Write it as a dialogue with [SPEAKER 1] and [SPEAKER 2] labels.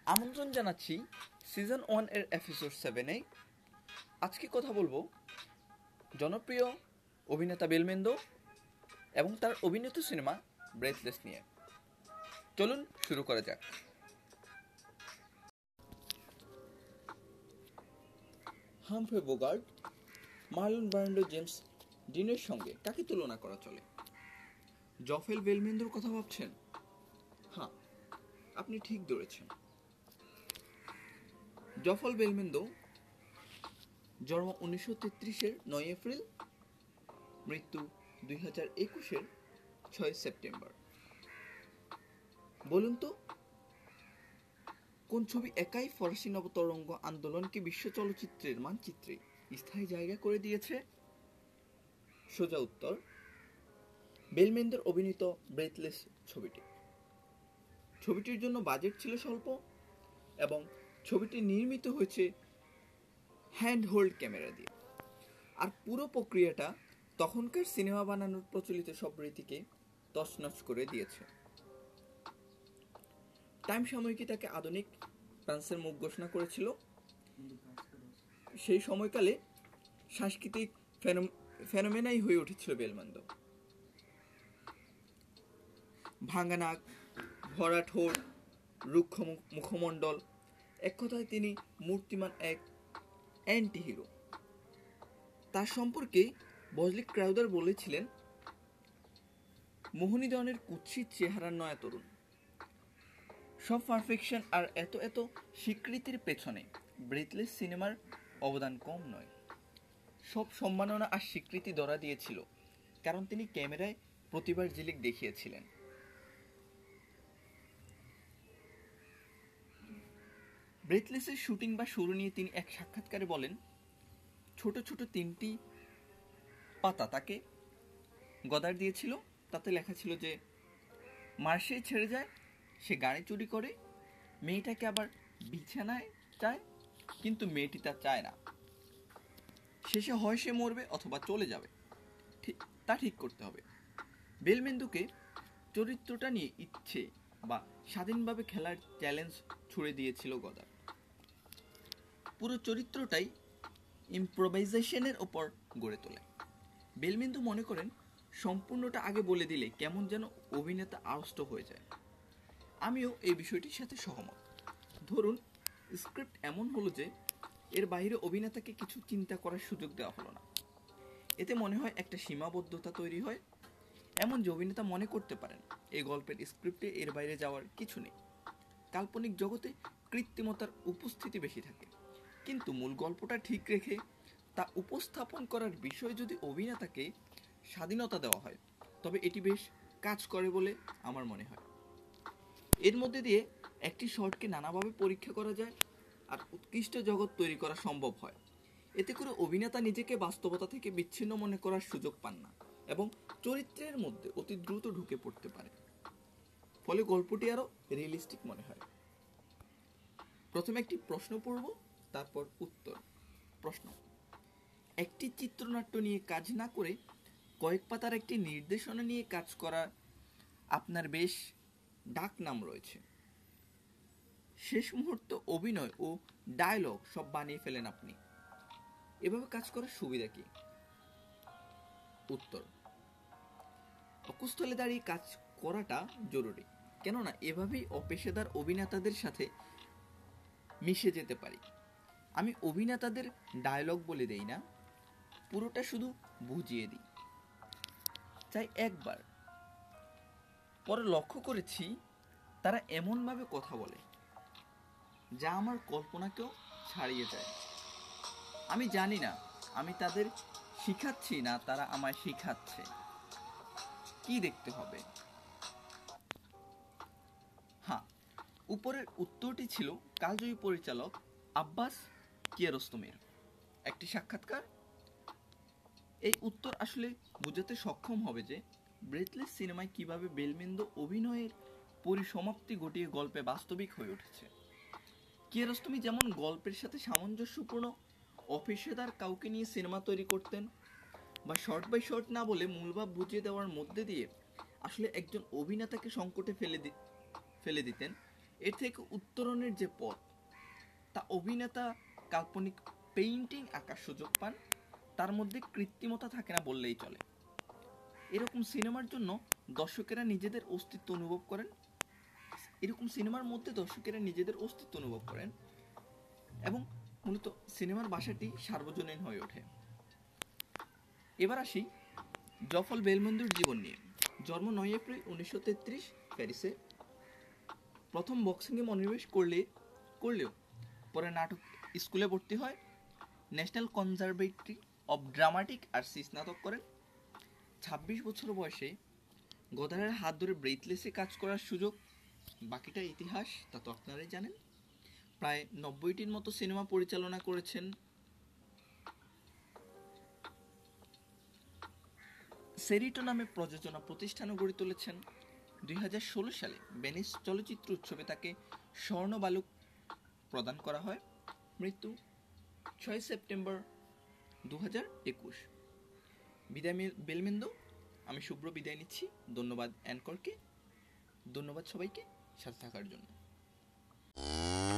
[SPEAKER 1] আমন্ত্রণ জানাচ্ছি সিজন 1 এর এপিসোড 7-এ। আজকে কথা বলবো জনপ্রিয় অভিনেতা বেলমেন্দো এবং তার অভিনীত সিনেমা ব্রেথলেস নিয়ে। চলুন শুরু করা যাক। Humphrey Bogart, Marlon Brando, James ডিনের সঙ্গে কাকে তুলনা করা চলে? জফেল বেলমেন্দোর কথা ভাবছেন? হ্যাঁ, আপনি ঠিক ধরেছেন। জফল বেলমেন্দো জন্ম 1933-এর 9 এপ্রিল, মৃত্যু 2021-এর 6 সেপ্টেম্বর। বলুন তো, কোন ছবি একাই ফরাসি নবতরঙ্গ আন্দোলনকে বিশ্ব চলচ্চিত্রের মানচিত্রে স্থায়ী জায়গা করে দিয়েছে? সোজা উত্তর, বেলমেন্দোর অভিনীত ব্রেথলেস ছবিটি। ছবিটির জন্য বাজেট ছিল স্বল্প এবং ছবিটি নির্মিত হয়েছে হ্যান্ড হোল্ড ক্যামেরা দিয়ে। আর পুরো প্রক্রিয়াটা তখনকার সিনেমা বানানোর প্রচলিত সব রীতিকে তছনছ করে দিয়েছে। টাইম সাময়িকী তাকে আধুনিক ফ্রান্সের মুখ ঘোষণা করেছিল। সেই সময়কালে সাংস্কৃতিক ফেনোমেনাই হয়ে উঠেছিল বেলমেন্দো। ভাঙা নাক, ভরা ঠোঁট, রুক্ষ মুখমণ্ডল, এক কথায় তিনি মূর্তিমান এক অ্যান্টি হিরো। তার সম্পর্কে বজলি ক্রাউদার বলেছিলেন, মোহিনীধনের কুৎসিত চেহারার নয়া তরুণ। সব পারফেকশন আর এত এত স্বীকৃতির পেছনে ব্রেথলেস সিনেমার অবদান কম নয়। সব সম্মাননা আর স্বীকৃতি ধরা দিয়েছিল কারণ তিনি ক্যামেরায় প্রতিভার ঝিলিক দেখিয়েছিলেন। ব্রেথলেসের শুটিং বা শুরু নিয়ে তিনি এক সাক্ষাৎকারে বলেন, ছোট ছোট 3টি পাতা তাকে গদার দিয়েছিল। তাতে লেখা ছিল যে মার্শে ছেড়ে যায়, সে গাড়ি চুরি করে, মেয়েটাকে আবার বিছানায় চায়, কিন্তু মেয়েটি তা চায় না। শেষে হয় সে মরবে অথবা চলে যাবে, তা ঠিক করতে হবে। বেলমেন্দোকে চরিত্রটা নিয়ে ইচ্ছে বা স্বাধীনভাবে খেলার চ্যালেঞ্জ ছুড়ে দিয়েছিল গদার। পুরো চরিত্রটাই ইম্প্রোভাইজেশনের ওপর গড়ে তোলে। বেলমেন্দো মনে করেন, সম্পূর্ণটা আগে বলে দিলে কেমন যেন অভিনেতা আড়ষ্ট হয়ে যায়। আমিও এই বিষয়টির সাথে সহমত। ধরুন, স্ক্রিপ্ট এমন হলো যে এর বাইরে অভিনেতাকে কিছু চিন্তা করার সুযোগ দেওয়া হলো না। এতে মনে হয় একটা সীমাবদ্ধতা তৈরি হয়, এমন যে অভিনেতা মনে করতে পারেন এই গল্পের স্ক্রিপ্টে এর বাইরে যাওয়ার কিছু নেই। কাল্পনিক জগতে কৃত্রিমতার উপস্থিতি বেশি থাকে, কিন্তু মূল গল্পটা ঠিক রেখে তা উপস্থাপন করার বিষয়ে যদি অভিনেতাকে স্বাধীনতা দেওয়া হয় তবে এটি বেশ কাজ করে বলে আমার মনে হয়। এর মধ্যে দিয়ে একটি শর্টকে নানাভাবে পরীক্ষা করা যায় আর উৎকৃষ্ট জগৎ তৈরি করা সম্ভব হয়। এতে করে অভিনেতা নিজেকে বাস্তবতা থেকে বিচ্ছিন্ন মনে করার সুযোগ পান না এবং চরিত্রের মধ্যে অতি দ্রুত ঢুকে পড়তে পারে। ফলে গল্পটি আরো রিয়েলিস্টিক মনে হয়। প্রথমে একটি প্রশ্ন পড়ব, তারপর উত্তর। প্রশ্ন: একটি চিত্রনাট্য নিয়ে কাজ না করে কয়েক পাতার একটি নির্দেশনা নিয়ে কাজ করা আপনার বেশ ডাক নাম রয়েছে। শেষ মুহূর্ত অভিনয় ও ডায়লগ সব বানিয়ে ফেলেন আপনি। এভাবে কাজ করার সুবিধা কি? উত্তর: অকুস্থলে দাঁড়িয়ে কাজ করাটা জরুরি, কেননা এভাবেই অপেশাদার অভিনেতাদের সাথে মিশে যেতে পারি। আমি অভিনেতাদের ডায়লগ বলে দেই না, পুরোটা শুধু বুঝিয়ে দিই। চাই একবার। পরে লক্ষ্য করেছি তারা এমনভাবে কথা বলে যা আমার কল্পনাকেও ছাড়িয়ে যায়। আমি জানি না আমি তাদের শিখাচ্ছি না তারা আমায় শিখাচ্ছে। কি দেখতে হবে? হ্যাঁ, উপরের উত্তরটি ছিল কালজয়ী পরিচালক আব্বাস কিয়ারোস্তমির একটি সাক্ষাৎকার। এই উত্তর আসলে বোঝাতে সক্ষম হবে যে ব্রেথলেস সিনেমায় কিভাবে বেলমেন্দো অভিনয়ের পরিসমাপ্তি ঘটিয়ে গল্পে বাস্তবিক হয়ে উঠেছে। কিয়ারোস্তমি যেমন গল্পের সাথে সামঞ্জস্যপূর্ণ অপেশাদার কাউকে নিয়ে সিনেমা তৈরি করতেন, বা শর্ট বাই শর্ট না বলে মূলভাব বুঝিয়ে দেওয়ার মধ্যে দিয়ে আসলে একজন অভিনেতাকে সংকটে ফেলে দিতেন, এর থেকে উত্তরণের যে পথ, তা অভিনেতা কাল্পনিক পেইন্টিং আঁকার সুযোগ পান, তার মধ্যে কৃত্রিমতা থাকে না বললেই চলে। এরকম সিনেমার জন্য দর্শকেরা নিজেদের অস্তিত্ব অনুভব করেন, এরকম সিনেমার মধ্যে দর্শকেরা নিজেদের অস্তিত্ব অনুভব করেন এবং মূলত সিনেমার ভাষাটি সার্বজনীন হয়ে ওঠে। এবার আসি জফল বেলমোন্দোর জীবন নিয়ে। জন্ম 9 এপ্রিল 1933 প্যারিসে। প্রথম বক্সিংয়ে মনোনিবেশ করলেও পরে নাটক স্কুলে ভর্তি হয়। ন্যাশনাল কনজারভেটরি অব ড্রামাটিক আর্টসে স্নাতক করেন। 26 বছর বয়সে গদারের হাত ধরে ব্রেথলেসে কাজ করার সুযোগ। বাকিটা ইতিহাস, তা তো আপনারাই জানেন। প্রায় 90টির মতো সিনেমা পরিচালনা করেছেন। সেরিটো নামে প্রযোজনা প্রতিষ্ঠানও গড়ে তুলেছেন। 2016 সালে ভেনিস চলচ্চিত্র উৎসবে তাকে স্বর্ণ বালক প্রদান করা হয়। মৃত্যু 6 সেপ্টেম্বর 2021। বিদায় বেলমেন্দো, আমি শুভ্র বিদায় নিচ্ছি। ধন্যবাদ অ্যানকরকে, ধন্যবাদ সবাইকে সাথে থাকার জন্য।